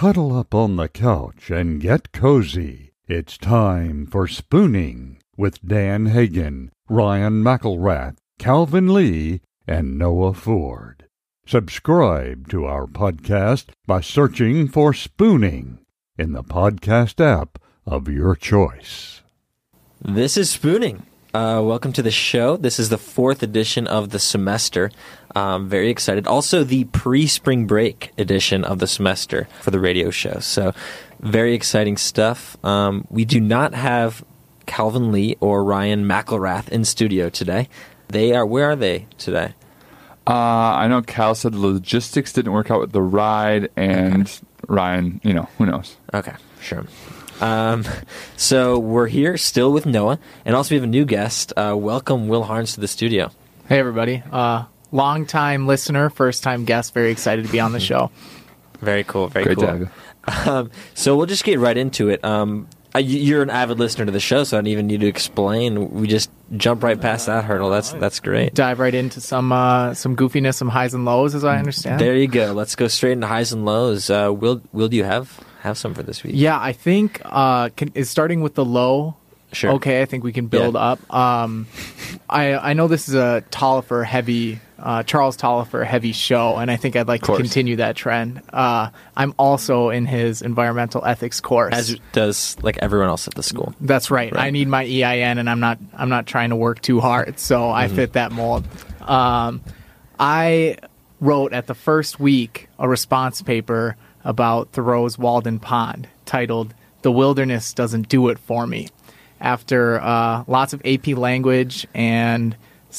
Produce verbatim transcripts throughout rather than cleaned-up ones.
Cuddle up on the couch and get cozy. It's time for Spooning with Dan Hagan, Ryan McElrath, Calvin Lee, and Noah Ford. Subscribe to our podcast by searching for Spooning in the podcast app of your choice. This is Spooning. Uh, welcome to the show. This is the fourth edition of the semester. Um, very excited. Also, the pre-spring break edition of the semester for the radio show. So, very exciting stuff. Um, we do not have Calvin Lee or Ryan McElrath in studio today. They are. Where are they today? Uh, I know Cal said the logistics didn't work out with the ride, and okay. Ryan, you know, who knows? Okay, sure. Um, so we're here still with Noah, and also we have a new guest. Uh, welcome Will Harns to the studio. Hey, everybody. Uh, long-time listener, first-time guest. Very excited to be on the show. Very cool, very Great cool. To have you. Um, so we'll just get right into it. Um, I, you're an avid listener to the show, so I don't even need to explain. We just jump right past that hurdle. That's that's great. Dive right into some uh, some goofiness, some highs and lows, as I understand. There you go. Let's go straight into highs and lows. Uh, Will, Will, do you have... have some for this week? Yeah, I think uh, can, is starting with the low. Sure. Okay, I think we can build yeah. up. Um, I I know this is a Tolliver heavy, uh, Charles Tolliver heavy show, and I think I'd like to continue that trend. Uh, I'm also in his environmental ethics course, as does like everyone else at the school. That's right. right. I need my E I N, and I'm not I'm not trying to work too hard, so mm-hmm. I fit that mold. Um, I wrote at the first week a response paper about Thoreau's Walden Pond, titled "The Wilderness Doesn't Do It For Me." After uh, lots of A P language and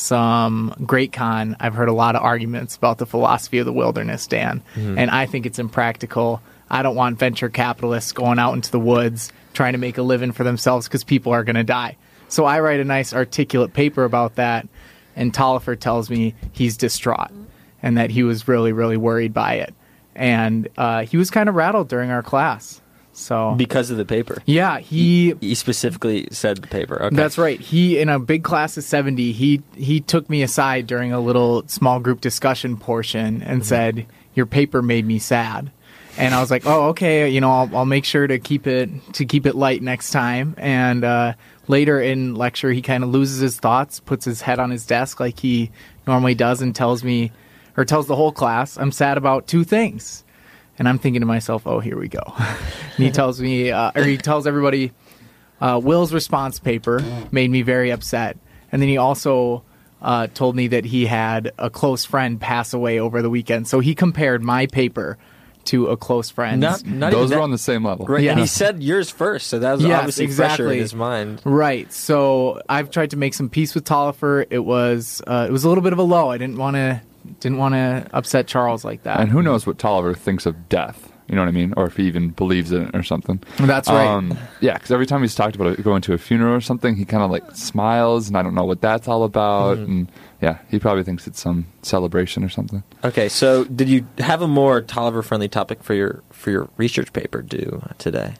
some Great Con, I've heard a lot of arguments about the philosophy of the wilderness, Dan. Mm-hmm. And I think it's impractical. I don't want venture capitalists going out into the woods trying to make a living for themselves because people are going to die. So I write a nice articulate paper about that, and Tolliver tells me he's distraught and that he was really, really worried by it. And uh, he was kind of rattled during our class. So because of the paper? Yeah, he... He specifically said the paper. Okay. That's right. He, in a big class of seventy, he he took me aside during a little small group discussion portion and mm-hmm. said, "Your paper made me sad." And I was like, "Oh, okay. You know, I'll, I'll make sure to keep it to keep it light next time." And uh, later in lecture, he kind of loses his thoughts, puts his head on his desk like he normally does, and tells me, or tells the whole class, "I'm sad about two things." And I'm thinking to myself, oh, here we go. And he tells me, uh, or he tells everybody, uh, Will's response paper made me very upset. And then he also uh, told me that he had a close friend pass away over the weekend. So he compared my paper to a close friend. Not, not Those that, are on the same level. Right, yeah. And he said yours first, so that was yes, obviously exactly. fresher in his mind. Right. So I've tried to make some peace with Tolliver. It was uh, it was a little bit of a low. I didn't want to didn't want to upset Charles like that. And who knows what Tolliver thinks of death? You know what I mean? Or if he even believes in it or something. That's right. Um, yeah, because every time he's talked about it, going to a funeral or something, he kind of like smiles, and I don't know what that's all about. Mm-hmm. And yeah, he probably thinks it's some celebration or something. Okay, so did you have a more Tolliver-friendly topic for your for your research paper due today?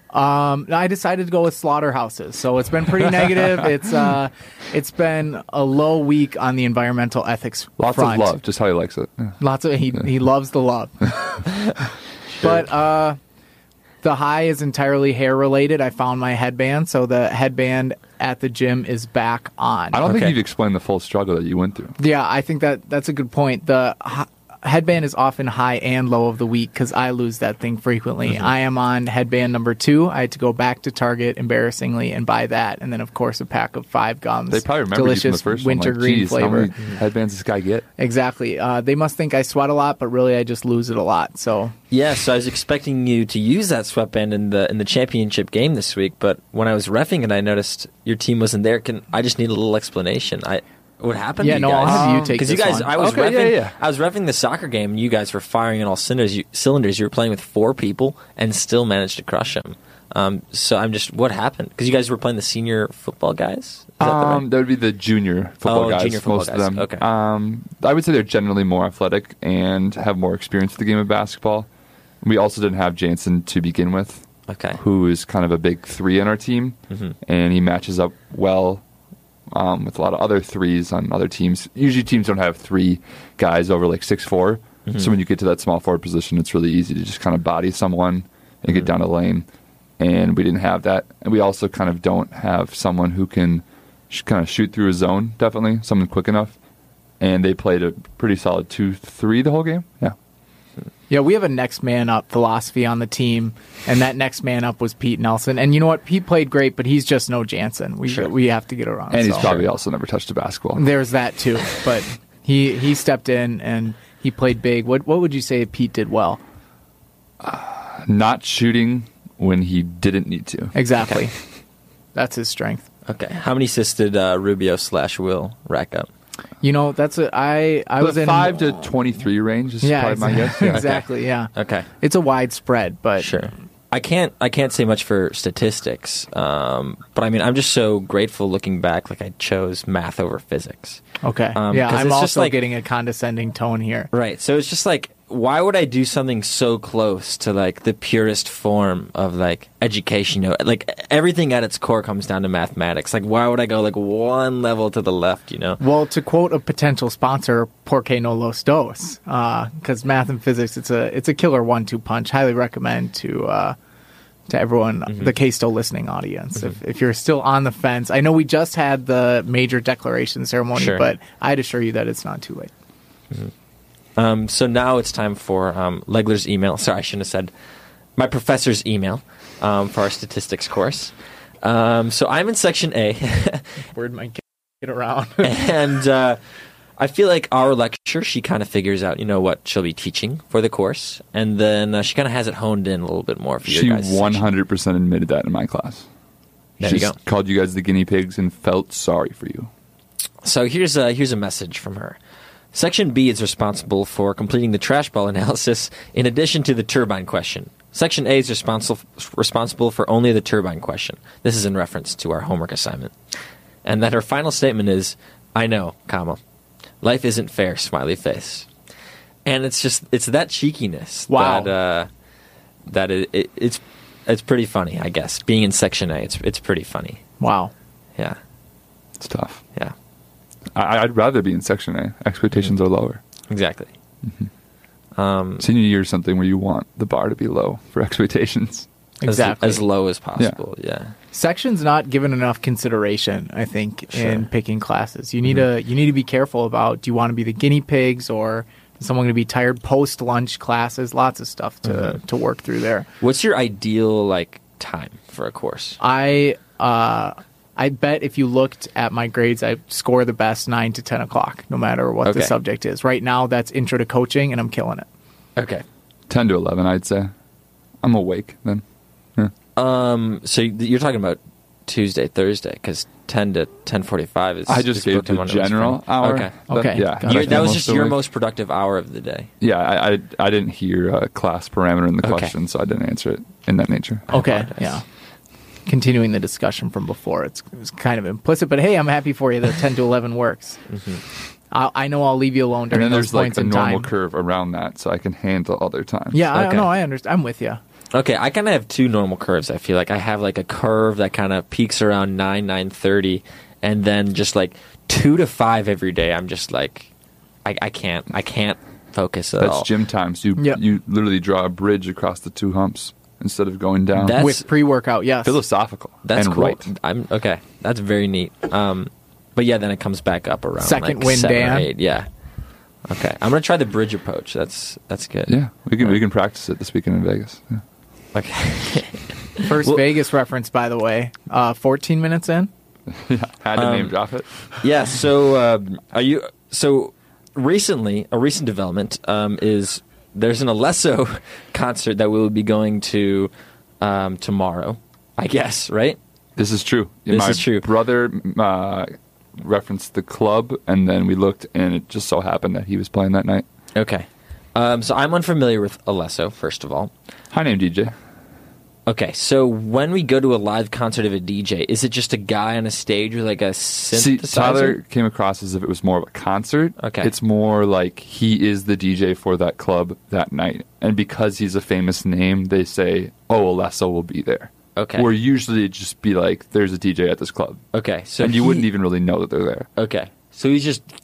Um, I decided to go with slaughterhouses, so it's been pretty negative. It's uh, it's been a low week on the environmental ethics Lots front. of love, just how he likes it. Yeah. Lots of he Yeah. he loves the love. But uh, the high is entirely hair related. I found my headband, so the headband at the gym is back on. I don't Okay. think you've explained the full struggle that you went through. Yeah, I think that that's a good point. The h- headband is often high and low of the week because I lose that thing frequently. Mm-hmm. I am on headband number two. I had to go back to Target, embarrassingly, and buy that. And then, of course, a pack of five gums. They probably remember you from the delicious first one. Like, wintergreen geez, flavor. how many headbands does this guy get? Exactly. Uh, they must think I sweat a lot, but really I just lose it a lot. So Yeah, so I was expecting you to use that sweatband in the in the championship game this week, but when I was reffing it, I noticed your team wasn't there. Can I just need a little explanation? I what happened? Yeah, to you no, guys? I'll have you take because this you guys, one. I was Okay, reffing, yeah, yeah. I was reffing the soccer game, and you guys were firing on all cylinders. You, cylinders. You were playing with four people and still managed to crush them. Um, so I'm just, what happened? Because you guys were playing the senior football guys. Is that the Um, right? that would be the junior football Oh, guys. junior football most guys. of them. Okay. Um, I would say they're generally more athletic and have more experience with the game of basketball. We also didn't have Jansen to begin with, Okay. who is kind of a big three in our team, Mm-hmm. and he matches up well um, with a lot of other threes on other teams. Usually teams don't have three guys over like six four, Mm-hmm. So when you get to that small forward position, it's really easy to just kind of body someone and get down the lane. And we didn't have that. And we also kind of don't have someone who can sh- kind of shoot through a zone, definitely, someone quick enough. And they played a pretty solid two three the whole game. Yeah. Yeah, we have a next man up philosophy on the team, and that next man up was Pete Nelson. And you know what? Pete played great, but he's just no Jansen. We Sure. we have to get around. And he's so. probably also never touched a basketball. There's that too, but he he stepped in and he played big. What what would you say Pete did well? Not shooting when he didn't need to. Exactly. That's his strength. Okay. How many assists did uh, Rubio slash Will rack up? You know, that's a I I The was in five to twenty-three range is yeah, probably my guess. Yeah. exactly. Yeah. Okay. It's a wide spread, but Sure. I can't I can't say much for statistics, um, but I mean I'm just so grateful looking back. Like I chose math over physics. okay. Um, yeah, 'cause I'm it's just also like- getting a condescending tone here. Right. So it's just like, why would I do something so close to like the purest form of like education? You know, like everything at its core comes down to mathematics. Like, why would I go like one level to the left? You know. Well, to quote a potential sponsor, "Porque no los dos," because math and physics, it's a it's a killer one-two punch. Highly recommend to uh, to everyone, Mm-hmm. the K-Still listening audience. If if you're still on the fence, I know we just had the major declaration ceremony, Sure. but I'd assure you that it's not too late. Um, so now it's time for um, Legler's email. Sorry, I shouldn't have said my professor's email um, for our statistics course. Um, so I'm in section A, Word might get, get around. and uh, I feel like our lecture, she kind of figures out, you know, what she'll be teaching for the course, and then uh, she kind of has it honed in a little bit more for She your guys. one hundred percent admitted that in my class. There She's you go. called you guys the guinea pigs and felt sorry for you. So here's a, here's a message from her. Section B is responsible for completing the trash ball analysis in addition to the turbine question. Section A is responsible responsible for only the turbine question. This is in reference to our homework assignment. And then her final statement is, I know, comma, life isn't fair, smiley face. And it's just, it's that cheekiness Wow. that, uh, that it, it, it's, it's pretty funny, I guess. Being in Section A, it's, it's pretty funny. Wow. Yeah, It's tough. yeah, I, I'd rather be in Section A. Expectations are lower. exactly. Senior year is something where you want the bar to be low for expectations. Exactly. As, as low as possible, yeah. Section's not given enough consideration, I think, Sure. in picking classes. You need to you need to be careful about, do you want to be the guinea pigs, or is someone going to be tired post lunch classes? Lots of stuff to to work through there. What's your ideal like time for a course? I uh, I bet if you looked at my grades, I score the best nine to ten o'clock, no matter what the Okay. subject is. Right now, that's intro to coaching, and I'm killing it. Okay. ten to eleven, I'd say. I'm awake then. Yeah. Um. So you're talking about Tuesday, Thursday, because ten to ten forty-five is. I just is gave booked in the Monday, Wednesday, general Friday. hour. Okay. That- Okay. yeah. Got it. You're- I that was most just of your it. most productive hour of the day. Yeah, I, I, I didn't hear a class parameter in the Okay. question, so I didn't answer it in that nature. Okay, apologize. yeah. Continuing the discussion from before, it's, it's kind of implicit, but hey, I'm happy for you that ten to eleven works. I, I know I'll leave you alone And during then those there's like points a in normal time. curve around that, so I can handle other times. Yeah, I Okay. know. I understand. I'm with you. Okay, I kind of have two normal curves. I feel like I have like a curve that kind of peaks around nine, nine thirty, and then just like two to five every day. I'm just like, I, I can't, I can't focus at That's all. gym times. You Yep. you literally draw a bridge across the two humps instead of going down. That's- With pre-workout, yes. philosophical. That's and cool. right. I'm okay. That's very neat. Um, but yeah, then it comes back up around Second like wind seven Dan. or eight. Yeah. Okay, I'm gonna try the bridge approach. That's that's good. Yeah, we can we can practice it this weekend in Vegas. Yeah. Okay. First Well- Vegas reference, by the way. Uh, fourteen minutes in. Had to Um, name drop it. Yeah. So, um, are you? So, recently, a recent development um, is there's an Alesso concert that we will be going to um, tomorrow. I guess, right? This is true. This My is true. brother uh, referenced the club, and then we looked, and it just so happened that he was playing that night. Okay. Um, so I'm unfamiliar with Alesso. First of all. Hi, name D J. Okay, so when we go to a live concert of a D J, is it just a guy on a stage with like a See, synthesizer? Tyler came across as if it was more of a concert. Okay. It's more like he is the D J for that club that night. And because he's a famous name, they say, oh, Alesso will be there. Okay. Where usually it'd just be like, there's a D J at this club. Okay, so and you he- wouldn't even really know that they're there. Okay, so he's just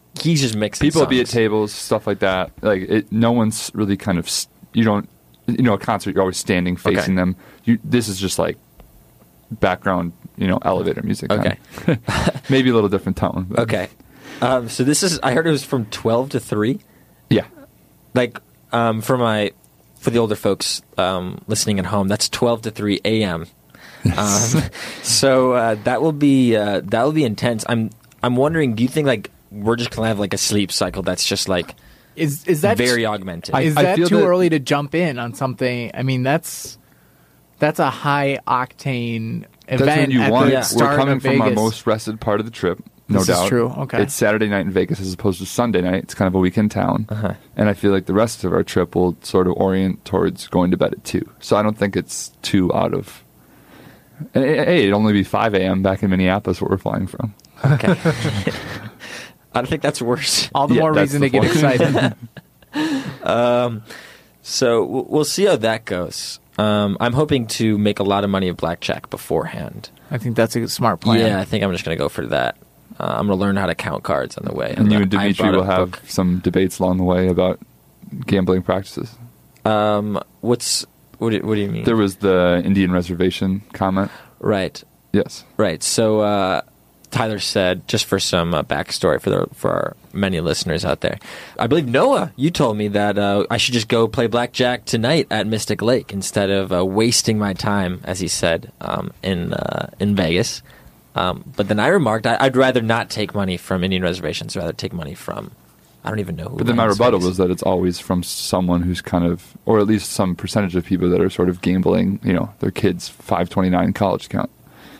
he's just mixing. People will be at songs. tables, stuff like that. Like it, no one's really kind of s- you don't you know a concert you're always standing facing Okay. them. You this is just like background you know elevator music. Okay. kind of. Maybe a little different tone. but- Okay. Um, so this is. I heard it was from twelve to three. Yeah. Like um, for my for the older folks um, listening at home, that's twelve to three a.m. Um, so uh, that will be uh, that will be intense. I'm I'm wondering. Do you think like we're just gonna have like a sleep cycle that's just like Is is that very augmented? I- is I that feel too that- early to jump in on something? I mean, that's that's a high octane That's event when you at want. the Yeah. We're start coming of from Vegas. our most rested part of the trip. No This is doubt. true, okay. It's Saturday night in Vegas as opposed to Sunday night. It's kind of a weekend town. Uh-huh. And I feel like the rest of our trip will sort of orient towards going to bed at two. So I don't think it's too out of. and, Hey, it'd only be five a.m. back in Minneapolis where we're flying from. Okay. I don't think that's worse. All the Yeah, more that's reason the to get point. excited. Um, so w- we'll see how that goes. Um, I'm hoping to make a lot of money at blackjack beforehand. I think that's a smart plan. Yeah, I think I'm just going to go for that. Uh, I'm going to learn how to count cards on the way. And you I and Dimitri brought a will have book. some debates along the way about gambling practices. Um, what's what? Do, what do you mean? There was the Indian reservation comment. right, Yes. right. So uh, Tyler said, just for some uh, backstory for the for our many listeners out there, I believe Noah, you told me that uh, I should just go play blackjack tonight at Mystic Lake instead of uh, wasting my time, as he said, um, in uh, in Vegas. Um, but then I remarked, I, I'd rather not take money from Indian reservations, rather take money from. I don't even know who. But then my runs rebuttal Vegas. was that it's always from someone who's kind of, or at least some percentage of people that are sort of gambling, you know, their kids' five twenty-nine college account.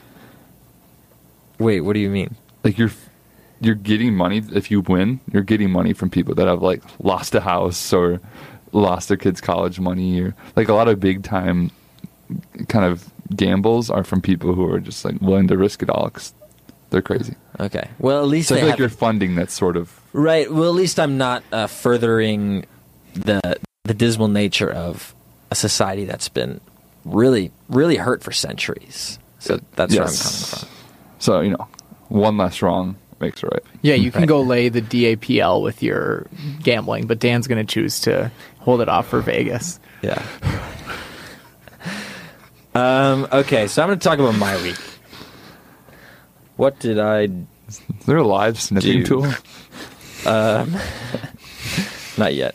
Wait, what do you mean? Like you're, you're getting money if you win. You're getting money from people that have like lost a house or lost their kids' college money, or like a lot of big time kind of gambles are from people who are just like willing to risk it all 'cause they're crazy. Okay. Well, at least So I they feel like have- you're funding that sort of. right. Well, at least I'm not uh, furthering the the dismal nature of a society that's been really, really hurt for centuries. So that's where I'm Yes. coming from. So you know, one less wrong makes it right. Yeah, you can Right. go lay the D A P L with your gambling, but Dan's going to choose to hold it off for Vegas. Yeah. um. Okay. So I'm going to talk about my week. What did I? Is there a live snipping Dude. tool? Um, not yet.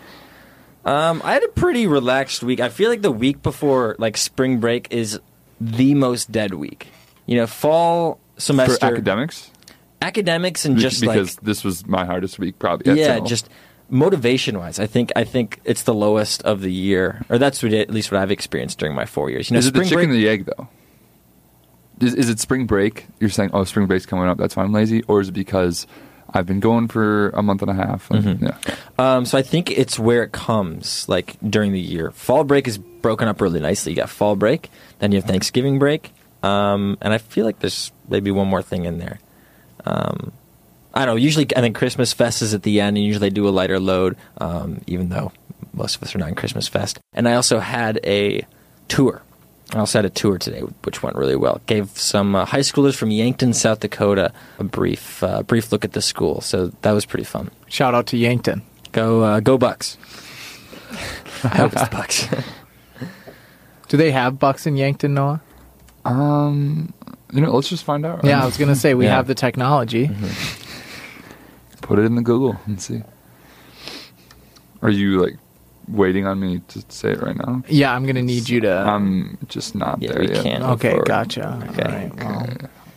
Um, I had a pretty relaxed week. I feel like the week before, like spring break, is the most dead week. You know, fall semester For academics? academics, and Be- just because like this was my hardest week, probably. at yeah, Seminole. just motivation wise. I think I think it's the lowest of the year, or that's what, at least what I've experienced during my four years. You know, is it the spring chicken break. or the egg, though? Is, is it spring break? You're saying, oh, spring break's coming up, that's why I'm lazy? Or is it because I've been going for a month and a half? And, Mhm. Yeah. Um, so I think it's where it comes, like during the year. Fall break is broken up really nicely. You got fall break, then you have Thanksgiving break, um, and I feel like there's maybe one more thing in there. Um, I don't know. Usually, I think Christmas Fest is at the end, and usually they do a lighter load, um, even though most of us are not in Christmas Fest. And I also had a tour. I also had a tour today, which went really well. Gave some uh, high schoolers from Yankton, South Dakota, a brief uh, brief look at the school. So that was pretty fun. Shout out to Yankton. Go uh, go Bucks! I hope it's the Bucks. Do they have Bucks in Yankton, Noah? Um, you know, let's just find out. Yeah, I was going to say we Yeah. have the technology. Put it in the Google and see. Are you, like, waiting on me to say it right now? Yeah, I'm going to need you to. I'm just not Yeah, there we yet. can't. okay, forward. gotcha. Okay. All right, well,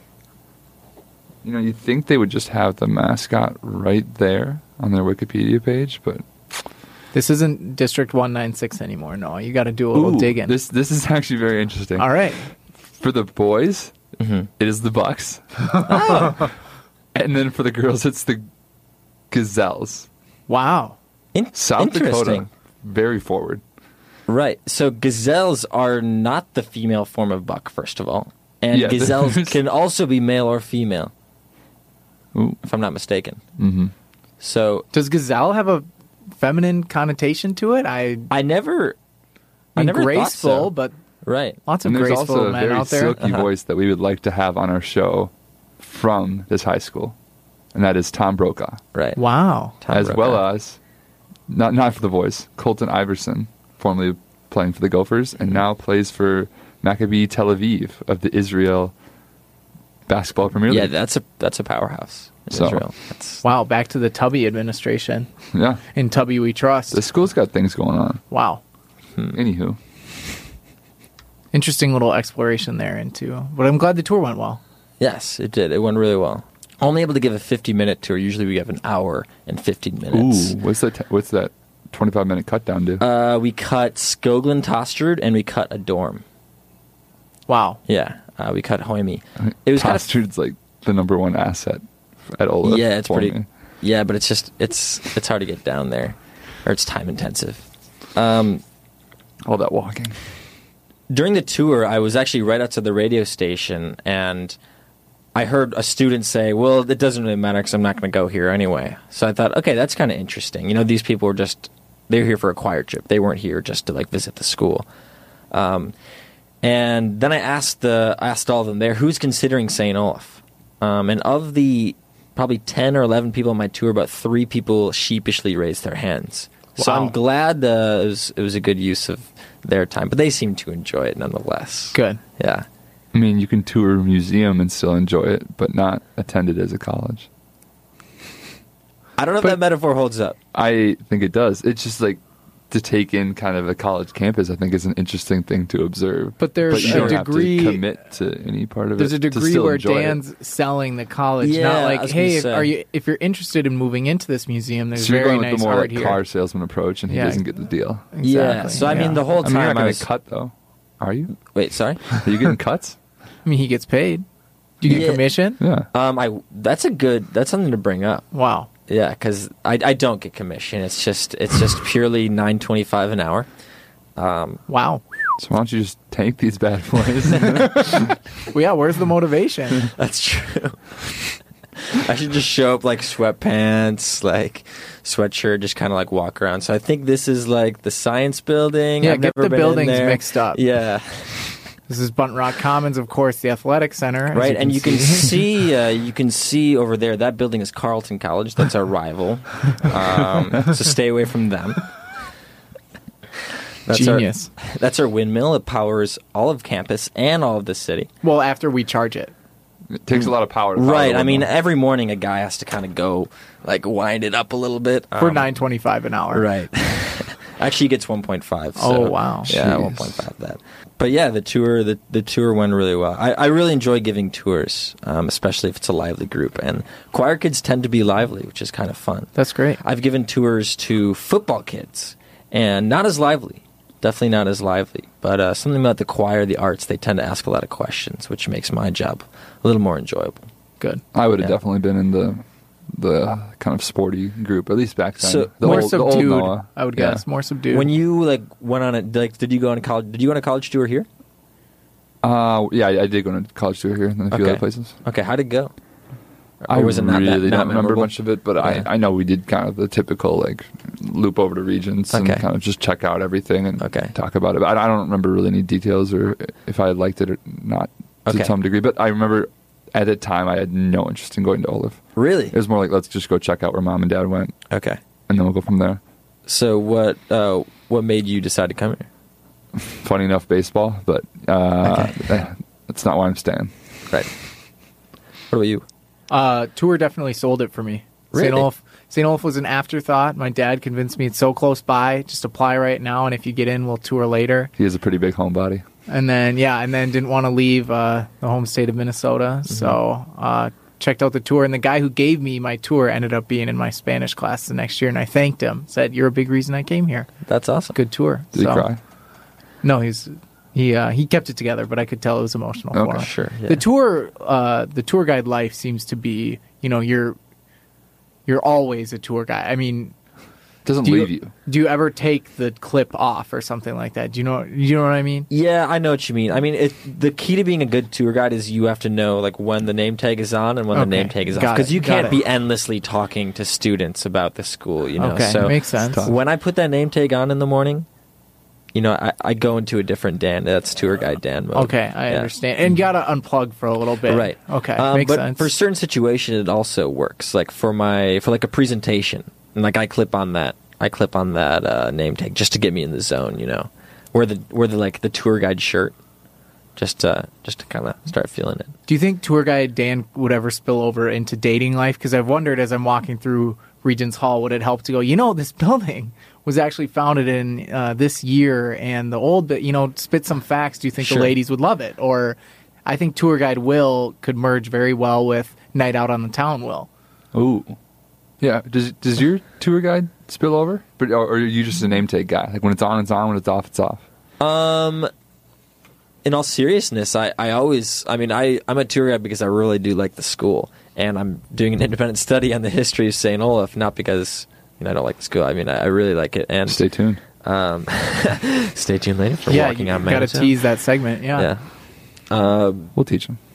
You know, you'd think they would just have the mascot right there on their Wikipedia page, but this isn't District one ninety-six anymore, Noah. You got to do a little Ooh, digging. This this is actually very interesting. All right. For the boys, Mhm. it is the Bucks, Oh. and then for the girls, it's the Gazelles. Wow. In- South Dakota, interesting. very forward. Right. So gazelles are not the female form of buck, first of all, and Yeah, gazelles there's- can also be male or female, Ooh. if I'm not mistaken. Mm-hmm. So Does gazelle have a feminine connotation to it? I, I never, I I mean, never graceful, thought so. but Right. lots of And there's graceful also a men very out there. silky Uh-huh. voice that we would like to have on our show from this high school. and that is Tom Brokaw, Right. Wow. Tom as Brokaw. well as not not for the boys, Colton Iverson, formerly playing for the Gophers, and now plays for Maccabi Tel Aviv of the Israel Basketball Premier League. Yeah, that's a that's a powerhouse in So- Israel. That's, Wow. Back to the Tubby administration. yeah. In Tubby we trust. The school's got things going on. Wow. Anywho, Interesting little exploration there into. But I'm glad the tour went well. yes, it did. It went really well. Only able to give a fifty-minute tour. Usually we have an hour and fifteen minutes. ooh, what's that? T- what's that? twenty-five minute cut down to? Uh, we cut Skoglund Tostrud and we cut a dorm. Wow. Yeah, uh, we cut Hoimi. It was kind of Tostrud's like the number one asset at Olaf. yeah, it's for pretty. me. Yeah, but it's just it's it's hard to get down there, or it's time intensive. Um, All that walking. during the tour, I was actually right outside the radio station, and I heard a student say, "Well, it doesn't really matter because I'm not going to go here anyway." So I thought, okay, that's kind of interesting. You know, these people were just they were here for a choir trip. They weren't here just to like visit the school. Um, and then I asked the I asked all of them there, who's considering Saint Olaf? Um, and of the probably ten or eleven people on my tour, about three people sheepishly raised their hands. So Wow. I'm glad uh, it was it was a good use of their time, but they seemed to enjoy it nonetheless. Good. Yeah. I mean, you can tour a museum and still enjoy it, but not attend it as a college. I don't know But- if that metaphor holds up. I think it does. It's just like to take in kind of a college campus, I think is an interesting thing to observe. But there's you a don't degree- have to commit to any part of There's it. a to degree still where enjoy it. Dan's selling the college, Yeah, not I like, was gonna hey, if, say. are you if you're interested in moving into this museum, there's So you're very going with nice the more art like here. car salesman approach, and he Yeah. doesn't get the deal. Yeah. Exactly, So I mean, yeah. the whole I mean, you're time not I going was to cut though, are you? wait, sorry. Are you getting cuts? I mean, he gets paid. Do you get Yeah. commission? Yeah. Um, I that's a good that's something to bring up. Wow. Yeah, because I, I don't get commission. It's just it's just purely nine twenty five an hour. Um, Wow. So why don't you just tank these bad boys? Well, yeah, where's the motivation? that's true. I should just show up like sweatpants, like sweatshirt, just kind of like walk around. So I think this is like the science building. Yeah, I've get never the been in buildings there. mixed up. Yeah, This is Bunt Rock Commons, of course, the athletic center. as right. And you can see. see uh, you can see over there that building is Carleton College. That's our rival. Um, so stay away from them. That's Genius. Our, that's our windmill. It powers all of campus and all of the city. Well, after we charge it. It takes a lot of power. To power Right. the I mean, windmill. every morning a guy has to kind of go, like, wind it up a little bit. For Um, nine twenty five an hour. Right. Actually, he gets one point five. So, Oh, wow. Yeah, Jeez. one point five that. But yeah, the tour the, the tour went really well. I, I really enjoy giving tours, um, especially if it's a lively group. And choir kids tend to be lively, which is kind of fun. That's great. I've given tours to football kids, and not as lively. Definitely not as lively. But uh, something about the choir, the arts, they tend to ask a lot of questions, which makes my job a little more enjoyable. Good. I would have Yeah. definitely been in the the kind of sporty group, at least back then. So, the more old, the old subdued, Noah. I would Yeah. guess. More subdued. When you like went on a like, did you go on a college? Did you go on a college tour here? Uh, yeah, I I did go to college tour here and a few Okay. other places. Okay, how'd it go? Or I was it not that- really not don't remember memorable? much of it, but Yeah. I, I know we did kind of the typical like loop over to Regents and Okay. kind of just check out everything and Okay. talk about it. But I, I don't remember really any details or if I liked it or not Okay. to some degree. But I remember at that time I had no interest in going to Olaf. Really? It was more like let's just go check out where mom and dad went Okay. and then we'll go from there. So what uh, what made you decide to come here? Funny enough, baseball, but uh, eh, that's not why I'm staying. Right. What about you? Uh, tour definitely sold it for me. Really? Saint Olaf, Saint Olaf was an afterthought. My dad convinced me it's so close by. Just apply right now, and if you get in, we'll tour later. He has a pretty big homebody. And then, yeah, and then didn't want to leave uh, the home state of Minnesota. Mm-hmm. So uh, checked out the tour. And the guy who gave me my tour ended up being in my Spanish class the next year. And I thanked him. Said, "You're a big reason I came here." That's awesome. Good tour. Did So- he cry? No, he's he uh, he kept it together, but I could tell it was emotional for Okay. him. Sure. Yeah. The tour, uh, the tour guide life seems to be, you know, you're you're always a tour guide. I mean, Doesn't do you, leave you. do you ever take the clip off or something like that? Do you know? You know what I mean? Yeah, I know what you mean. I mean, it, the key to being a good tour guide is you have to know like when the name tag is on and when Okay. the name tag is off, Got because it. you Got can't it. be endlessly talking to students about the school. You know, Okay, so makes sense. tough. when I put that name tag on in the morning, you know, I, I go into a different Dan. That's tour guide Dan mode. Okay, I Yeah. understand. And gotta unplug for a little bit. Right. Okay, Um, makes but sense. for certain situation, it also works. Like for my for like a presentation, and like I clip on that, I clip on that uh, name tag just to get me in the zone. You know, wear the wear the like the tour guide shirt, just to just to kind of start feeling it. Do you think tour guide Dan would ever spill over into dating life? Because I've wondered as I'm walking through Regents Hall, would it help to go, you know, this building was actually founded in uh, this year, and the old, bit, you know, spit some facts. Do you think Sure. the ladies would love it? Or I think tour guide Will could merge very well with Night Out on the Town Will. Ooh. Yeah. Does does your tour guide spill over? But or, or are you just a name tag guy? Like when it's on, it's on. When it's off, it's off. Um, in all seriousness, I, I always, I mean, I, I'm a tour guide because I really do like the school. And I'm doing an independent study on the history of Saint Olaf, not because, you know, I don't like the school. I mean, I, I really like it. And Stay tuned. Um, stay tuned later for yeah, Walking you on got to Manitoba. tease that segment. Yeah. Yeah. Um, We'll teach them.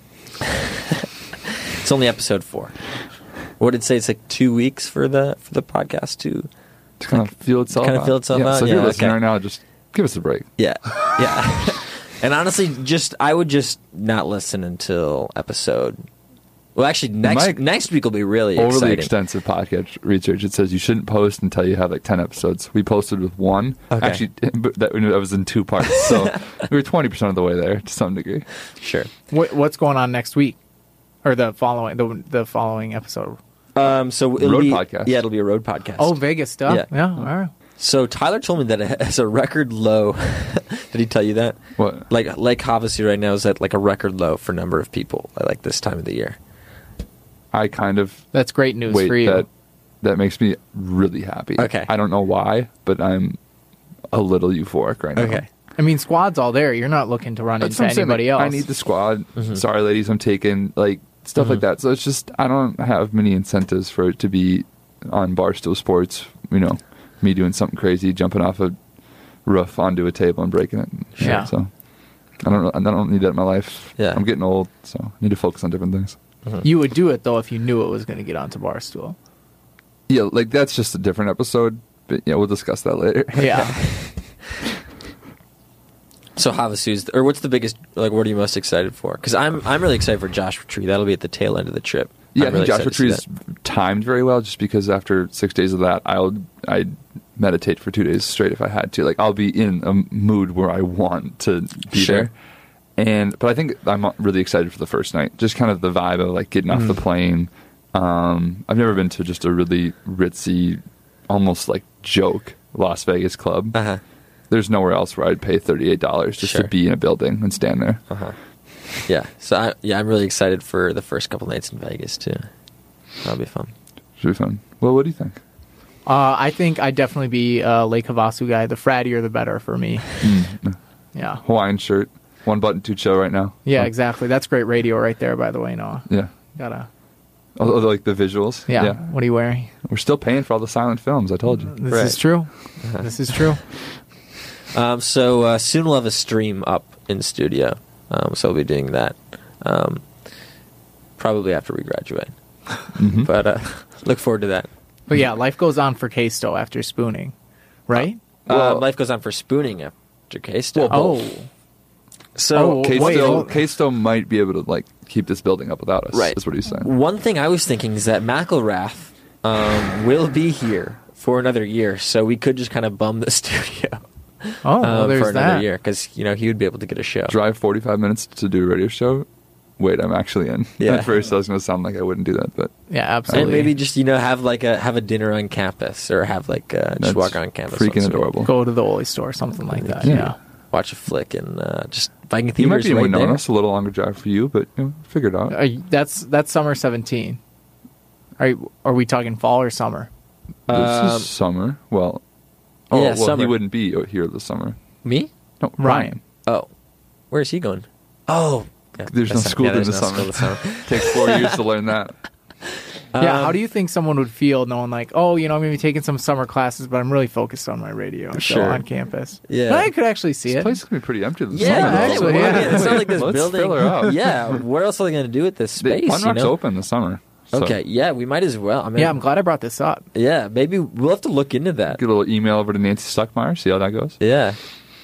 it's only episode four. What did it say? It's like two weeks for the for the podcast to To kind of feel itself kind out. of feel itself yeah, out? So if you're Yeah, listening okay. right now, just give us a break. Yeah, yeah. And honestly, just I would just not listen until episode. Well, actually, next Mike, next week will be really Overly exciting. extensive podcast research. It says you shouldn't post until you have like ten episodes. We posted with one. Okay. Actually, but that, that was in two parts. So we were twenty percent of the way there to some degree. Sure. What, what's going on next week, or the following the the following episode? Um. So it'll Road be, podcast. Yeah, it'll be a road podcast. Oh, Vegas stuff. Yeah. Yeah. All right. So Tyler told me that it has a record low. Did he tell you that? What? Like Lake Havasu right now is at like a record low for number of people at like this time of the year. I kind of That's great news wait for you. that that makes me really happy. Okay. I don't know why, but I'm a little euphoric right now. Okay. I mean, squad's all there. You're not looking to run That's into what I'm saying, anybody like, else. I need the squad. Mhm. Sorry, ladies, I'm taking like stuff like Mhm. that. So it's just I don't have many incentives for it to be on Barstool Sports. You know, me doing something crazy, jumping off a roof onto a table and breaking it. Sure. Yeah. So I don't. I don't need that in my life. Yeah. I'm getting old, so I need to focus on different things. You would do it though if you knew it was going to get onto Barstool. Yeah, like that's just a different episode. But yeah, we'll discuss that later. Yeah. So Havasu's, or what's the biggest? Like, what are you most excited for? Because I'm I'm really excited for Joshua Tree. That'll be at the tail end of the trip. Yeah, I'm I think really Joshua excited to see Tree is that. timed very well, just because after six days of that, I'll I meditate for two days straight if I had to. Like I'll be in a mood where I want to be Sure. there. And but I think I'm really excited for the first night. Just kind of the vibe of like getting off Mm. the plane. Um, I've never been to just a really ritzy, almost like joke Las Vegas club. Uh huh. There's nowhere else where I'd pay thirty-eight dollars just Sure. to be in a building and stand there. Uh huh. Yeah. So I, yeah, I'm really excited for the first couple nights in Vegas too. That'll be fun. Should be fun. Well, what do you think? Uh, I think I'd definitely be a Lake Havasu guy. The frattier, the better for me. Mm. Yeah. Hawaiian shirt, one button, two chill right now. Yeah, Oh, exactly. That's great radio right there, by the way, Noah. Yeah. Gotta. Oh, like the visuals. Yeah. What are you wearing? We're still paying for all the silent films. I told you. This Right. is true. This is true. Um, so uh, soon we'll have a stream up in studio. Um, so we'll be doing that. Um, probably after we graduate. Mhm. But uh, look forward to that. But yeah, life goes on for K-Sto after spooning, right? Well- uh, life goes on for spooning after K-Sto. Well, Oh, so Oh, K wait, still, hold- K still might be able to like keep this building up without us. Right. Is what he's saying. one thing I was thinking is that McElrath um, will be here for another year, so we could just kind of bum the studio oh, well, um, there's for another that. year because you know he would be able to get a show. Drive forty-five minutes to do a radio show. Wait, I'm actually in. Yeah. At first, I was going to sound like I wouldn't do that, but Yeah, And absolutely. maybe just you know have like a have a dinner on campus or have like uh, just That's walk around campus. freaking once a week. adorable. go to the Oli store, something like that. Yeah. Yeah. Watch a flick and uh, just Viking you might Theaters be in right Winona. there. It's a little longer drive for you, but you know, figure it out. Are you- that's that's summer seventeen. Are you, are we talking fall or summer? This Um, is summer. Well, oh, yeah, well, summer. he wouldn't be here this summer. Me? No, Ryan. Oh, where's he going? Oh, yeah, There's no that's not- school yeah, during there's the no summer. school this summer. Takes four years to learn that. yeah. Um, How do you think someone would feel knowing like, oh, you know, I'm going to be taking some summer classes, but I'm really focused on my radio show Sure. on campus? Yeah. I could actually see This it. place is going to be pretty empty this Yeah, summer. though. actually, well, yeah. It's not like this Let's building. fill her out. Yeah, what else are they going to do with this The space? Fun you Rock's know? open this summer. So Okay, yeah, we might as well. I mean, Yeah, I'm glad I brought this up. Yeah, maybe we'll have to look into that. Get a little email over to Nancy Stuckmeyer, see how that goes. Yeah,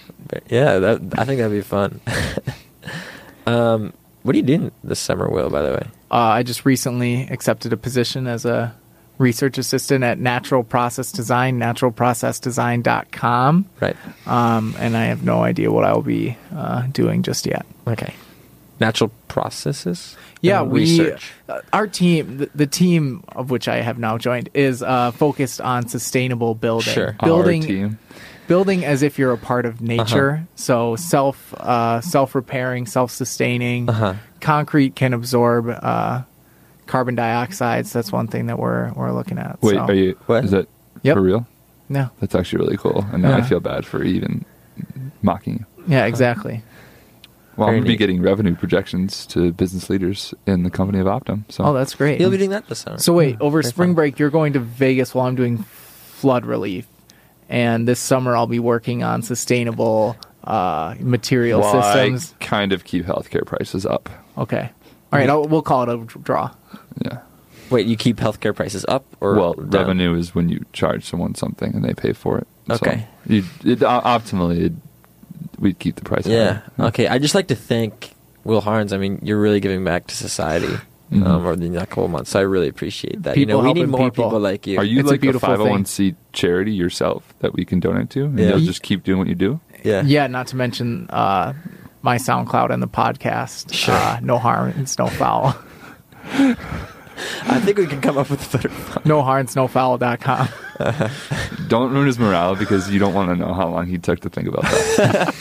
Yeah, that, I think that'd be fun. um, what are you doing this summer, Will, by the way? Uh, I just recently accepted a position as a research assistant at Natural Process Design, natural process design dot com. Right. Um, and I have no idea what I will be uh, doing just yet. Okay. Natural processes? Yeah, And we research. uh, our team, the, the team of which I have now joined, is uh, focused on sustainable building. Sure. Building Our team. building as if you're a part of nature. Uh-huh. So self uh, self repairing, self sustaining. Uh-huh. Concrete can absorb uh, carbon dioxide. So that's one thing that we're we're looking at. Wait, so. are you? What? Is that Yep. for real? No. That's actually really cool. And now I Yeah. feel bad for even mocking you. Yeah, exactly. Well, Very I'm going to be neat. getting revenue projections to business leaders in the company of Optum. So Oh, that's great. You'll be doing that this summer. So wait, over Very spring fun. break, you're going to Vegas while I'm doing flood relief, and this summer I'll be working on sustainable uh, material Well, systems. I kind of keep healthcare prices up. Okay, all right, I'll, we'll call it a draw. Yeah. Wait, you keep healthcare prices up or Well, down? revenue is when you charge someone something and they pay for it. Okay. So you, it, o- optimally, it, we'd keep the price Yeah. higher. Okay. I just like to thank Will Harns. I mean, you're really giving back to society Mhm. um, over the next couple of months. So I really appreciate that. People you know, we need helping more people. people like you. Are you It's a like a, beautiful five oh one c charity yourself that we can donate to? And Yeah. you'll just keep doing what you do? Yeah. Yeah, not to mention uh, my SoundCloud and the podcast. Sure. Uh, no harm, it's no foul. I think we can come up with a better. No harm, it's no foul dot com. Don't ruin his morale because you don't want to know how long he took to think about that.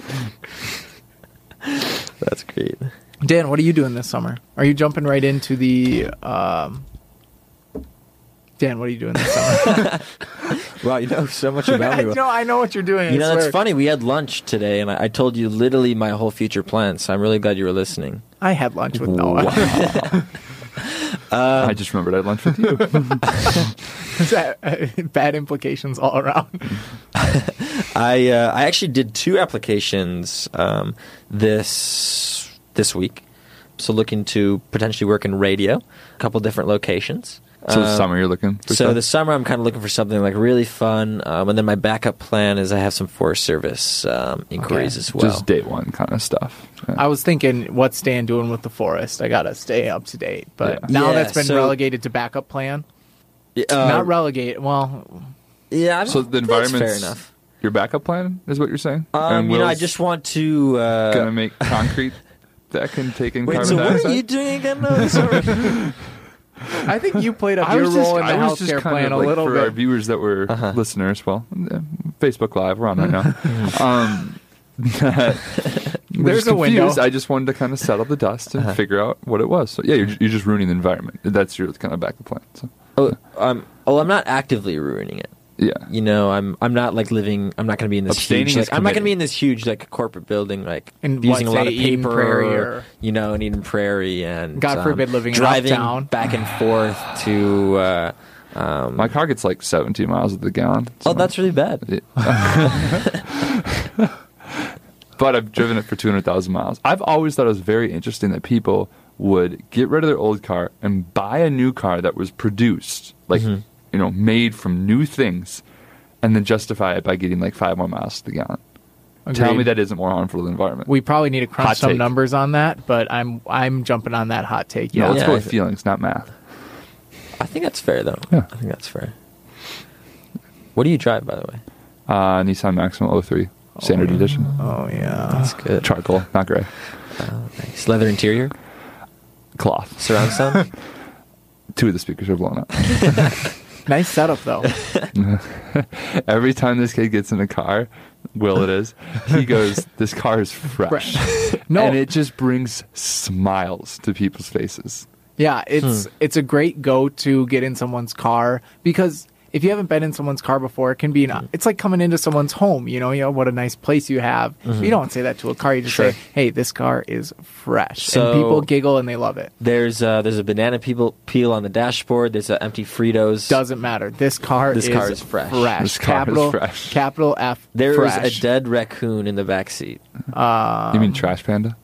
That's great. Dan, what are you doing this summer? Are you jumping right into the? Um... Dan, what are you doing this summer? Wow, you know so much about I me. Will. know, I know what you're doing. You I know, that's swear. funny. We had lunch today, and I, I told you literally my whole future plans. So I'm really glad you were listening. I had lunch with Noah. I just remembered I had lunch with you. Is that, uh, bad implications all around. I uh, I actually did two applications um, this this week. So looking to potentially work in radio, a couple different locations. So this Um, summer you're looking for So stuff? this summer I'm kind of looking for something like really fun, um, and then my backup plan is I have some Forest Service um, inquiries Okay. as well. Just day one kind of stuff. Yeah. I was thinking, what's Dan doing with the forest? I gotta stay up to date. But Yeah. now Yeah, that's been so- relegated to backup plan. Uh, Not relegate. Well, yeah, I So mean, the that's fair environment's enough. your backup plan is what you're saying? Um, And you know, I Will's just want to. Uh, gonna make concrete that can take in wait, carbon so what dioxide? are you doing again? No, sorry. I think you played up I your was role just, in the I was just healthcare kind plan of a like little for bit. our viewers that were Uh-huh. listeners. Well, uh, Facebook Live, we're on right now. um, that we're There's just a window. confused. I just wanted to kind of settle the dust and Uh-huh. figure out what it was. So yeah, you're, you're just ruining the environment. That's your kind of backup plan. So oh, um, oh, I'm not actively ruining it. yeah, You know, I'm I'm not like living. I'm not going to be in this Abstaining huge. is Like, I'm not going to committing. be in this huge like corporate building, like In, using what, a lot say, of Eden paper, Prairie or, or- you know, in Eden Prairie, and God um, forbid living in driving Uptown. back and forth to. Uh, um, my car gets like seventeen miles at the gallon. So oh, that's really bad. it- but I've driven it for two hundred thousand miles. I've always thought it was very interesting that people would get rid of their old car and buy a new car that was produced, like, Mhm. you know, made from new things, and then justify it by getting like five more miles to the gallon. Tell Agreed. me that isn't more harmful to the environment. We probably need to crunch Hot some take. numbers on that, but I'm I'm jumping on that hot take. no, Yeah. let's Yeah, go I with thi- feelings, not math. I think that's fair, though. Yeah. I think that's fair. What do you drive, by the way? Uh, Nissan Maxima oh three, standard edition. Oh yeah. That's good. Charcoal, not gray. Oh, nice. Leather interior, Cloth. surround sound. Two of the speakers are blown up. Nice setup though. Every time this kid gets in a car, Will it is, he goes, this car is fresh. No. And it just brings smiles to people's faces. Yeah, it's Hmm. it's a great go to get in someone's car because if you haven't been in someone's car before, it can be an, it's like coming into someone's home. You know, you know what a nice place you have. You don't say that to a car. You just Sure. say, "Hey, this car is fresh," So- and people giggle and they love it. There's uh, there's a banana peel peel on the dashboard. There's an empty Fritos. Doesn't matter. This car This is car is fresh. This car is capital fresh. capital F. There is fresh. a dead raccoon in the back seat. Um, You mean Trash Panda?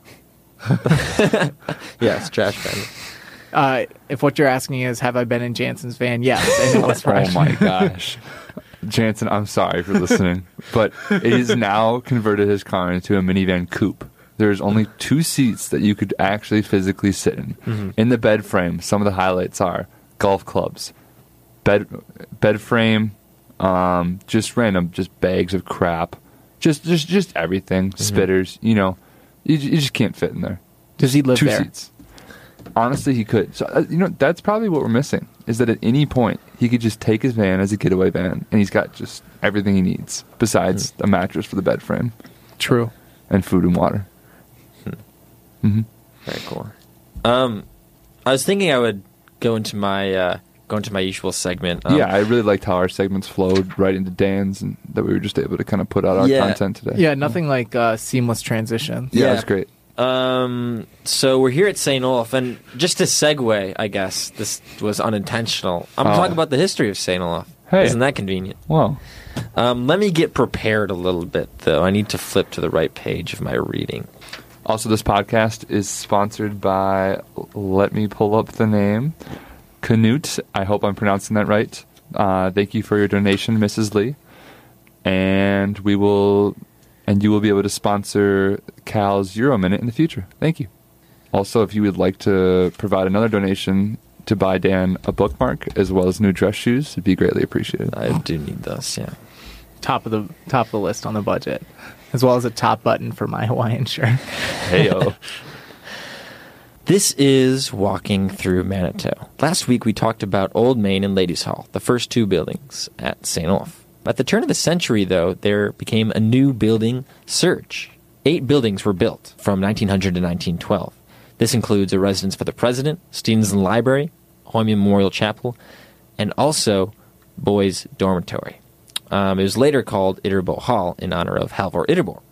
Yes, trash bin. Uh, if what you're asking is, have I been in Jansen's van? Yes, and it was Oh fresh. my gosh. Jansen, I'm sorry for listening, but it has now converted his car into a minivan coupe. There's only two seats that you could actually physically sit in. Mm-hmm. In the bed frame, some of the highlights are golf clubs, bed bed frame, um, just random, just bags of crap, just just just everything, mm-hmm. spitters. You know, you, you just can't fit in there. Does he live two there? Two seats. Honestly, he could. So uh, you know, that's probably what we're missing. Is that at any point he could just take his van as a getaway van, and he's got just everything he needs besides mm-hmm. a mattress for the bed frame. True. And food and water. Hmm. Mm-hmm. Very cool. Um, I was thinking I would go into my uh, go into my usual segment. Um, yeah, I really liked how our segments flowed right into Dan's, and that we were just able to kind of put out our yeah. content today. Yeah, nothing like uh, seamless transition. Yeah, yeah. That's great. Um, so we're here at Saint Olaf, and just to segue, I guess this was unintentional. I'm oh. talking about the history of Saint Olaf. Hey. Isn't that convenient? Well, um, let me get prepared a little bit, though. I need to flip to the right page of my reading. Also, this podcast is sponsored by, let me pull up the name, Canute. I hope I'm pronouncing that right. Uh, thank you for your donation, Missus Lee. And we will, and you will be able to sponsor Cal's Euro Minute in the future. Thank you. Also, if you would like to provide another donation to buy Dan a bookmark as well as new dress shoes, it'd be greatly appreciated. I do need those, yeah. Top of the top of the list on the budget, as well as a top button for my Hawaiian shirt. Heyo. This is Walking Through Manitou. Last week we talked about Old Main and Ladies Hall, the first two buildings at Saint Olaf. At the turn of the century, though, there became a new building surge. Eight buildings were built from nineteen hundred to nineteen twelve. This includes a residence for the president, Stevenson Library, Hoy Memorial Chapel, and also boys' dormitory. Um, it was later called Iterbo Hall in honor of Halvor Iterbo.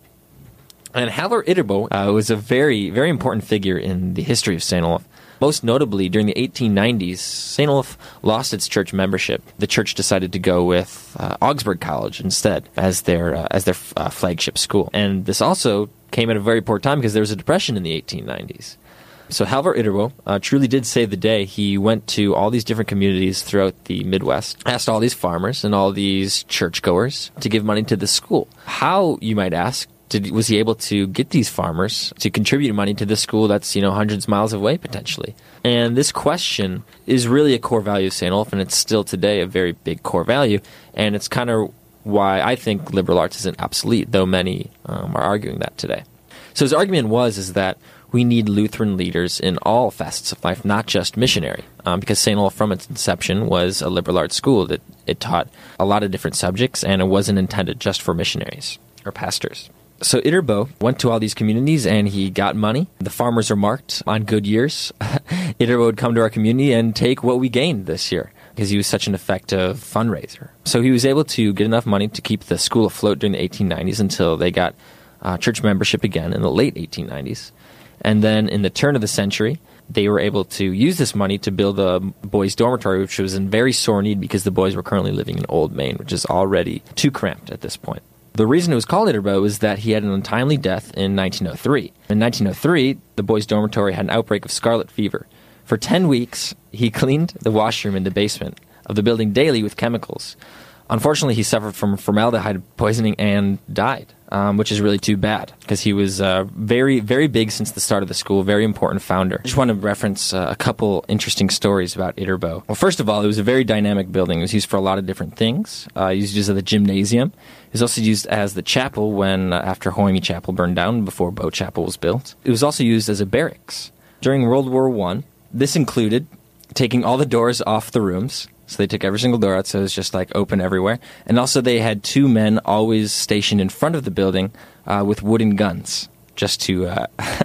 And Halvor Iterbo uh, was a very, very important figure in the history of Saint Olaf. Most notably, during the eighteen nineties, Saint Olaf lost its church membership. The church decided to go with uh, Augsburg College instead as their uh, as their uh, flagship school. And this also came at a very poor time because there was a depression in the eighteen nineties. So Halvor Iterbo uh, truly did save the day. He went to all these different communities throughout the Midwest, asked all these farmers and all these churchgoers to give money to the school. How, you might ask, did, was he able to get these farmers to contribute money to the school that's, you know, hundreds of miles away, potentially? And this question is really a core value of Saint Olaf, and it's still today a very big core value. And it's kind of why I think liberal arts isn't obsolete, though many um, are arguing that today. So his argument was is that we need Lutheran leaders in all facets of life, not just missionary, um, because Saint Olaf, from its inception, was a liberal arts school that it taught a lot of different subjects, and it wasn't intended just for missionaries or pastors. So Iterbo went to all these communities, and he got money. The farmers are marked on good years. Iterbo would come to our community and take what we gained this year, because he was such an effective fundraiser. So he was able to get enough money to keep the school afloat during the eighteen nineties until they got uh, church membership again in the late eighteen nineties. And then in the turn of the century, they were able to use this money to build a boys' dormitory, which was in very sore need because the boys were currently living in Old Main, which is already too cramped at this point. The reason it was called Iterbo was that he had an untimely death in nineteen oh three. In nineteen oh three, the boys' dormitory had an outbreak of scarlet fever. For ten weeks, he cleaned the washroom in the basement of the building daily with chemicals. Unfortunately, he suffered from formaldehyde poisoning and died, um, which is really too bad because he was uh, very, very big since the start of the school, very important founder. I just want to reference uh, a couple interesting stories about Iterbo. Well, first of all, it was a very dynamic building. It was used for a lot of different things. Uh, it was used as a gymnasium. It was also used as the chapel when, uh, after Hoyme Chapel burned down, before Bow Chapel was built. It was also used as a barracks. During World War One, this included taking all the doors off the rooms. So they took every single door out, so it was just like open everywhere. And also they had two men always stationed in front of the building uh, with wooden guns, just to uh,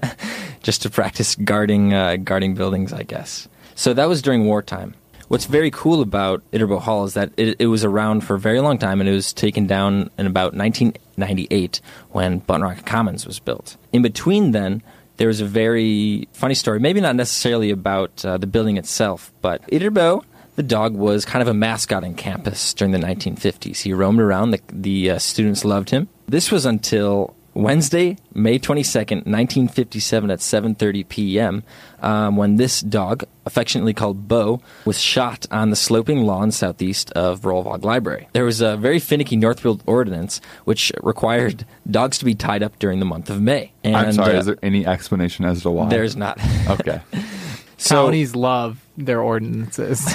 just to practice guarding uh, guarding buildings, I guess. So that was during wartime. What's very cool about Iterbo Hall is that it, it was around for a very long time, and it was taken down in about nineteen ninety-eight when Button Rock Commons was built. In between then, there was a very funny story, maybe not necessarily about uh, the building itself, but Iterbo, the dog, was kind of a mascot on campus during the nineteen fifties. He roamed around. The, the uh, students loved him. This was until Wednesday, May twenty-second, nineteen fifty-seven at seven thirty p.m., um, when this dog, affectionately called Bo, was shot on the sloping lawn southeast of Rolvog Library. There was a very finicky Northfield ordinance which required dogs to be tied up during the month of May. And, I'm sorry, uh, is there any explanation as to why? There's not. Okay. So, Counties love their ordinances.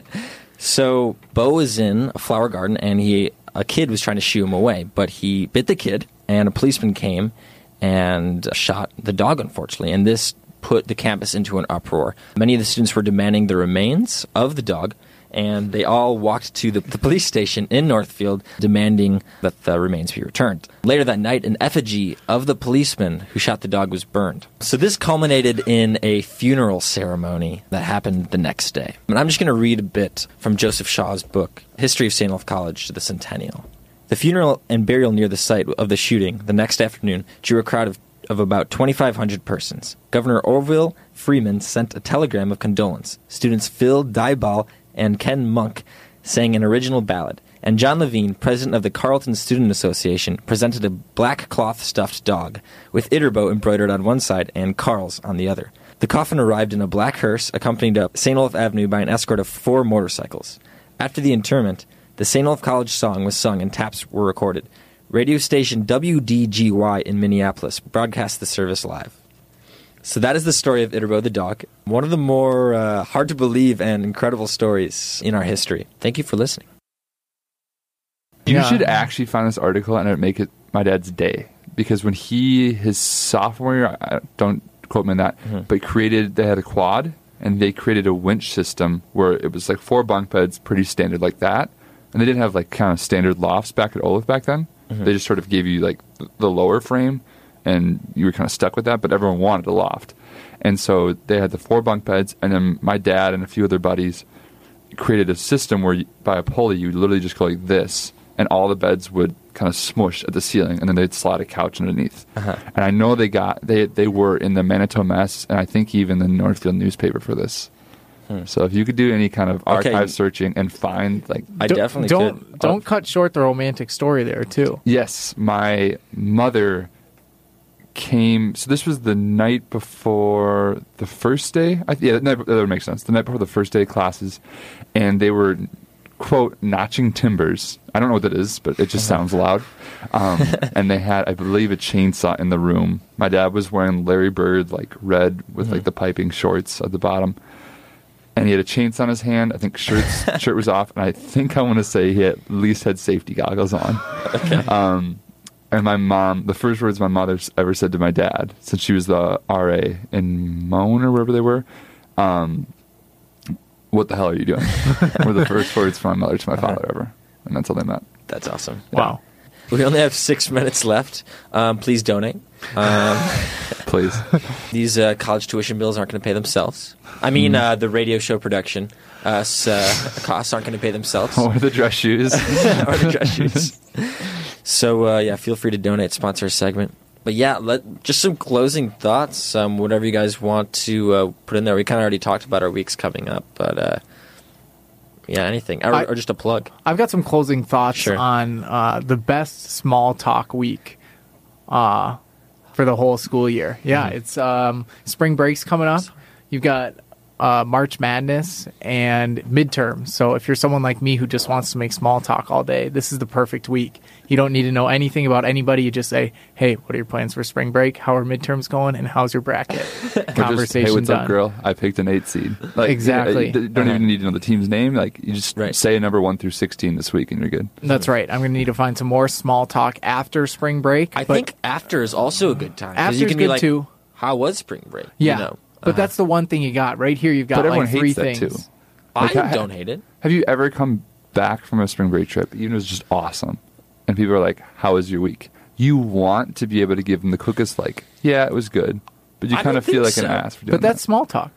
so Bo was in a flower garden, and he a kid was trying to shoo him away, but he bit the kid, and a policeman came and shot the dog, unfortunately, and this put the campus into an uproar. Many of the students were demanding the remains of the dog, and they all walked to the, the police station in Northfield demanding that the remains be returned. Later that night, an effigy of the policeman who shot the dog was burned. So this culminated in a funeral ceremony that happened the next day. And I'm just going to read a bit from Joseph Shaw's book, History of Saint Olaf College to the Centennial. The funeral and burial near the site of the shooting the next afternoon drew a crowd of, of about twenty-five hundred persons. Governor Orville Freeman sent a telegram of condolence. Students Phil Dyball and Ken Monk sang an original ballad, and John Levine, president of the Carleton Student Association, presented a black cloth stuffed dog, with Iterbo embroidered on one side and Carl's on the other. The coffin arrived in a black hearse, accompanied up Saint Olaf Avenue by an escort of four motorcycles. After the interment, the Saint Olaf College song was sung and taps were recorded. Radio station W D G Y in Minneapolis broadcast the service live. So that is the story of Iterbo the dog, one of the more uh, hard-to-believe and incredible stories in our history. Thank you for listening. You Yeah. should actually find this article and it would make it my dad's day. Because when he, his sophomore year, I, don't quote me on that, Mm-hmm. but created, they had a quad, and they created a winch system where it was like four bunk beds, pretty standard like that. And they didn't have like kind of standard lofts back at Olaf back then. Mm-hmm. They just sort of gave you like the lower frame, and you were kind of stuck with that, but everyone wanted a loft. And so they had the four bunk beds, and then my dad and a few other buddies created a system where you, by a pulley you would literally just go like this, and all the beds would kind of smush at the ceiling, and then they'd slide a couch underneath. Uh-huh. And I know they got they they were in the Manitou Mess, and I think even the Northfield newspaper for this. Hmm. So if you could do any kind of Okay. archive searching and find like I Don't- definitely don't could. don't Oh, cut short the romantic story there too. yes, my mother came. So this was the night before the first day. I, yeah, that, that would make sense. The night before the first day of classes, and they were quote notching timbers. I don't know what that is, but it just sounds loud. Um, and they had, I believe, a chainsaw in the room. My dad was wearing Larry Bird like red with like the piping shorts at the bottom. And he had a chainsaw in his hand. I think shirts, shirt was off. And I think I want to say he at least had safety goggles on. okay. Um, and my mom, the first words my mother ever said to my dad, since she was the R A in Moan or wherever they were, um, what the hell are you doing? were the first words from my mother to my father ever. And that's how they met. That's awesome. Wow. We only have six minutes left. Um, please donate. Um, Please. these uh, college tuition bills aren't going to pay themselves. I mean, Mm. uh, the radio show production uh, s- uh, costs aren't going to pay themselves. Or the dress shoes. or the dress shoes. So, uh, yeah, feel free to donate, sponsor a segment. But, yeah, let just some closing thoughts, um, whatever you guys want to uh, put in there. We kind of already talked about our weeks coming up, but, uh, yeah, anything. Or, I- or just a plug. I've got some closing thoughts Sure. on uh, the best small talk week uh, for the whole school year. Yeah, Mm-hmm. it's um, spring break's coming up. You've got uh, March Madness and midterms. So if you're someone like me who just wants to make small talk all day, this is the perfect week. You don't need to know anything about anybody. You just say, hey, what are your plans for spring break? How are midterms going? And how's your bracket? Or Conversation just, hey, what's done. up, girl? I picked an eight seed. Like, Exactly. You know, you don't Uh-huh. even need to know the team's name. Like, you just Right. say a number one through sixteen this week, and you're good. That's right. I'm going to need to find some more small talk after spring break. I but- think after is also a good time. 'cause After's you can be good, like, too. How was spring break? Yeah, You know? but Uh-huh. that's the one thing you got right here. You've got But everyone like three hates that, things. too. I Like, I- don't hate it. Have you ever come back from a spring break trip, even if it was just awesome, and people are like, how was your week? You want to be able to give them the quickest, like, yeah, it was good. But you I kind don't of feel like think an so. ass for doing But that's small talk.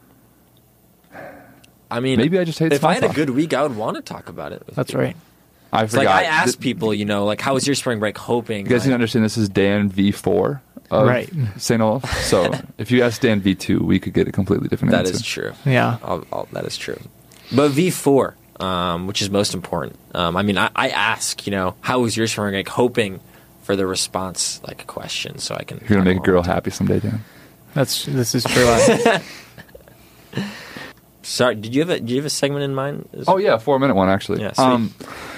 I mean, Maybe I just hate if small I had a talk. good week, I would want to talk about it. with That's people. right. that. I It's like forgot. I ask Th- people, you know, like, how was your spring break? Hoping. You guys need to like, understand this is Dan V four of Right. Saint Olaf. So if you ask Dan V two, we could get a completely different that answer. is true. Yeah. I'll, I'll, that is true. But V four, um, which is most important. Um, I mean, I, I ask, you know, how was your spring break? Hoping for the response like question, so I can. You're gonna make a girl happy someday, Dan. That's this is true. I, Sorry, did you have a did you have a segment in mind? Oh yeah, a four minute one actually. Yeah, sweet. Um,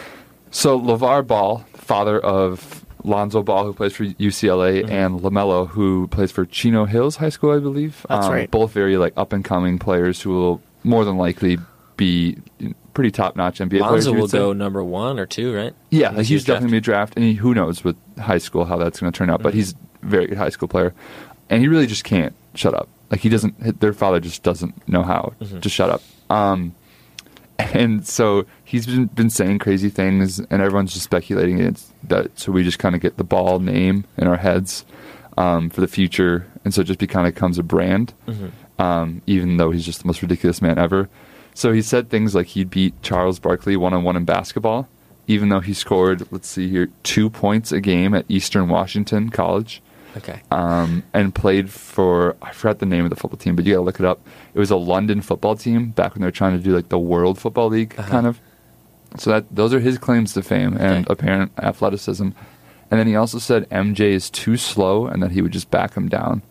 so LeVar Ball, father of Lonzo Ball, who plays for U C L A, mm-hmm. and LaMelo, who plays for Chino Hills High School, I believe. That's um, right. Both very like up and coming players who will more than likely be pretty top notch N B A players. Lonzo will say. go number one or two, right? Yeah, like he's drafted. definitely be drafted, and he, who knows with high school how that's going to turn out. Mm-hmm. But he's a very good high school player, and he really just can't shut up. Like he doesn't. Their father just doesn't know how mm-hmm. to shut up. Um, and so he's been, been saying crazy things, and everyone's just speculating it. That so we just kind of get the Ball name in our heads um, for the future, and so it just kind of becomes a brand. Mm-hmm. Um, even though he's just the most ridiculous man ever. So he said things like he'd beat Charles Barkley one on one in basketball, even though he scored, let's see here, two points a game at Eastern Washington College. Okay. Um, and played for, I forgot the name of the football team, but you gotta look it up. It was a London football team back when they were trying to do like the World Football League, uh-huh. kind of. So that those are his claims to fame and okay. apparent athleticism. And then he also said M J is too slow and that he would just back him down.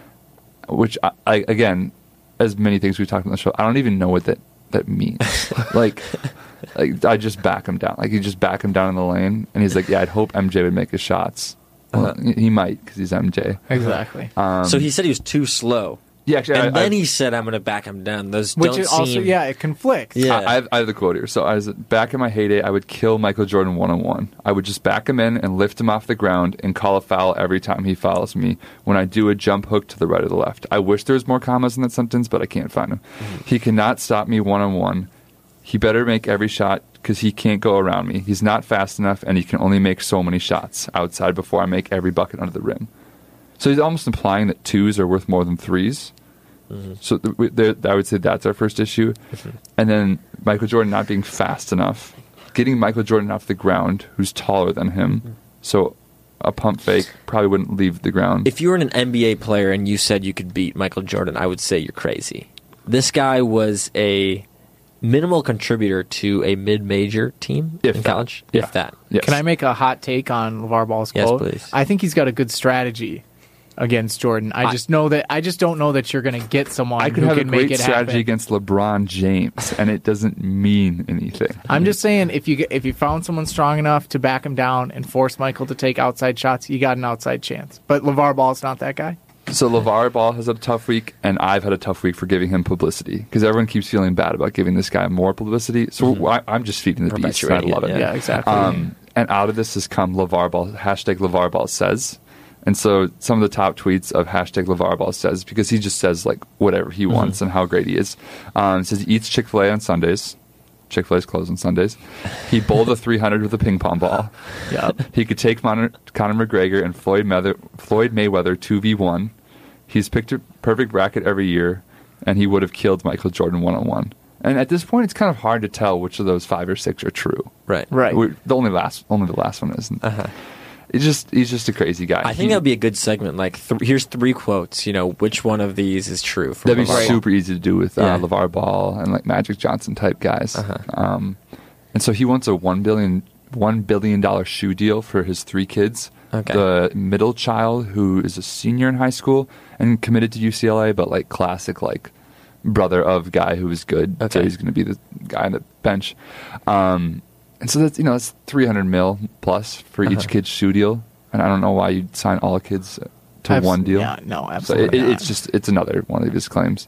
Which, I, I again, as many things we've talked about on the show, I don't even know what that, that means. like, like, I just back him down. Like, you just back him down in the lane, and he's like, yeah, I'd hope M J would make his shots. Well, uh-huh. he might, because he's M J. Exactly. Um, so he said he was too slow. Yeah, actually, and I, then I, he said, "I'm going to back him down." Those which don't is also, seem... yeah, it conflicts. Yeah, I, I, have, I have the quote here. So I was back in my heyday. I would kill Michael Jordan one on one. I would just back him in and lift him off the ground and call a foul every time he fouls me. When I do a jump hook to the right or the left. I wish there was more commas in that sentence, but I can't find them. Mm-hmm. He cannot stop me one on one. He better make every shot because he can't go around me. He's not fast enough, and he can only make so many shots outside before I make every bucket under the rim. So he's almost implying that twos are worth more than threes. Mm-hmm. So th- th- I would say that's our first issue. Mm-hmm. And then Michael Jordan not being fast enough. Getting Michael Jordan off the ground, who's taller than him. Mm-hmm. So a pump fake probably wouldn't leave the ground. If you were an N B A player and you said you could beat Michael Jordan, I would say you're crazy. This guy was a minimal contributor to a mid-major team if in that. college. Yeah. If that. Yes. Can I make a hot take on LeVar Ball's Yes, quote? please. I think he's got a good strategy against Jordan. I, I just know that I just don't know that you're going to get someone I could who have can a make great it strategy happen. against LeBron James, and it doesn't mean anything. I'm just saying, if you if you found someone strong enough to back him down and force Michael to take outside shots, you got an outside chance. But LeVar Ball's not that guy. So LeVar Ball has had a tough week, and I've had a tough week for giving him publicity because everyone keeps feeling bad about giving this guy more publicity. So mm-hmm. I, I'm just feeding the beast, and I love it. Yeah, yeah exactly. Um, and out of this has come LeVar Ball, hashtag LeVar Ball says. And so some of the top tweets of hashtag LeVar Ball says, because he just says like whatever he mm-hmm. wants and how great he is. Um, it says he eats Chick-fil-A on Sundays. Chick-fil-A's closed on Sundays. He bowled a three hundred with a ping pong ball. Yep. He could take Mon- Conor McGregor and Floyd, Mayweather, Floyd Mayweather two v one. He's picked a perfect bracket every year, and he would have killed Michael Jordan one on one. And at this point, it's kind of hard to tell which of those five or six are true. Right. Right. We're, the only last, only the last one isn't. Uh-huh. It's just he's just a crazy guy. I think he, that would be a good segment. Like, th- here's three quotes. You know, which one of these is true? From That'd be LeVar super easy to do with uh, yeah. LeVar Ball and like Magic Johnson type guys. Uh-huh. Um, and so he wants a one billion one billion dollar shoe deal for his three kids. Okay. The middle child, who is a senior in high school and committed to U C L A, but like classic like brother of guy who was good. Okay. So he's going to be the guy on the bench. Um, and so that's you know that's three hundred mil plus for Uh-huh. each kid's shoe deal. And I don't know why you'd sign all kids to Abs- one deal. Yeah, no, So absolutely. it, not. it's just it's another one of his claims.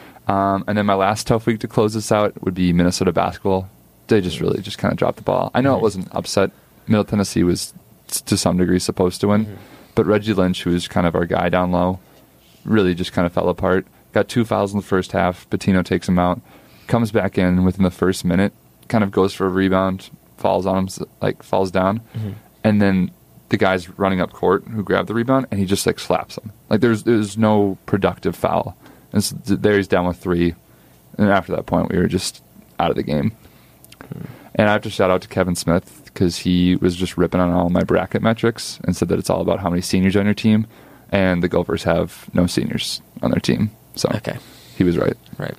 Um, and then my last tough week to close this out would be Minnesota basketball. They just really just kind of dropped the ball. I know Mm-hmm. it wasn't upset. Middle Tennessee was to some degree supposed to win, Mm-hmm. but Reggie Lynch, who was kind of our guy down low, really just kind of fell apart. Got two fouls in the first half. Patino takes him out, comes back in within the first minute, kind of goes for a rebound, falls on him, like falls down, Mm-hmm. and then the guy's running up court who grabbed the rebound, and he just like slaps him. Like there's there's no productive foul. And so there he's down with three, and after that point we were just out of the game. Mm-hmm. And I have to shout out to Kevin Smith because he was just ripping on all my bracket metrics and said that it's all about how many seniors on your team, and the Gophers have no seniors on their team. So Okay. he was right. Right.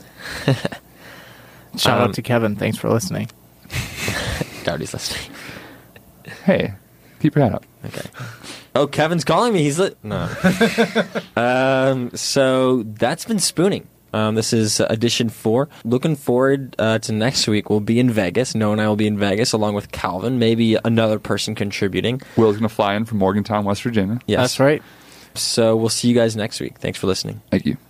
Shout Um, out to Kevin. Thanks for listening. Doubt he's listening. Hey, Keep your hat up. Okay. Oh, Kevin's calling me. He's lit. No. um, so that's been Spooning. Um, this is edition four. Looking forward uh, to next week. We'll be in Vegas. Noah and I will be in Vegas along with Calvin. Maybe another person contributing. Will's going to fly in from Morgantown, West Virginia. Yes. That's right. So we'll see you guys next week. Thanks for listening. Thank you.